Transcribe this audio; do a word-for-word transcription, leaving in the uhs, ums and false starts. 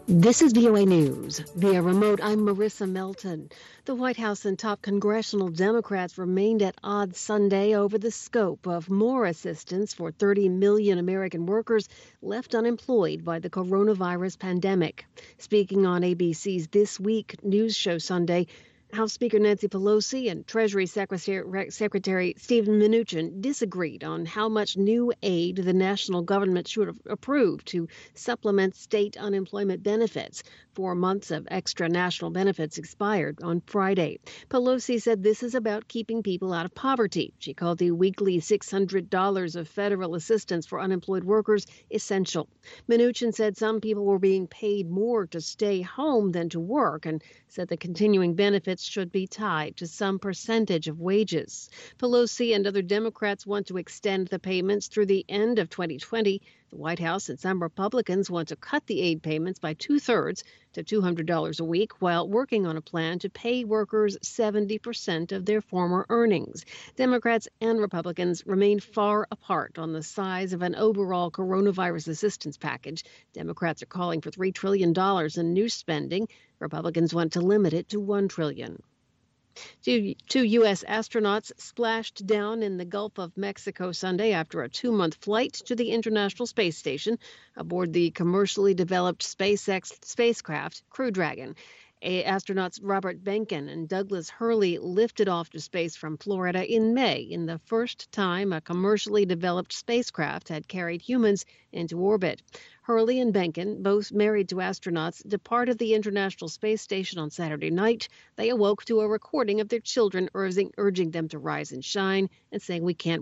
This is V O A News. Via remote, I'm Marissa Melton. The White House and top congressional Democrats remained at odds Sunday over the scope of more assistance for thirty million American workers left unemployed by the coronavirus pandemic. Speaking on A B C's This Week news show Sunday, House Speaker Nancy Pelosi and Treasury Secretary, Secretary Steven Mnuchin disagreed on how much new aid the national government should approve to supplement state unemployment benefits. Four months of extra national benefits expired on Friday. Pelosi said this is about keeping people out of poverty. She called the weekly six hundred dollars of federal assistance for unemployed workers essential. Mnuchin said some people were being paid more to stay home than to work and said the continuing benefits should be tied to some percentage of wages. Pelosi and other Democrats want to extend the payments through the end of twenty twenty. The White House and some Republicans want to cut the aid payments by two-thirds to two hundred dollars a week while working on a plan to pay workers seventy percent of their former earnings. Democrats and Republicans remain far apart on the size of an overall coronavirus assistance package. Democrats are calling for three trillion dollars in new spending. Republicans want to limit it to one trillion dollars. Two, two U S astronauts splashed down in the Gulf of Mexico Sunday after a two-month flight to the International Space Station aboard the commercially developed SpaceX spacecraft Crew Dragon. Astronauts Robert Behnken and Douglas Hurley lifted off to space from Florida in May, in the first time a commercially developed spacecraft had carried humans into orbit. Hurley and Behnken, both married to astronauts, departed the International Space Station on Saturday night. They awoke to a recording of their children urging, urging them to rise and shine and saying, "We can't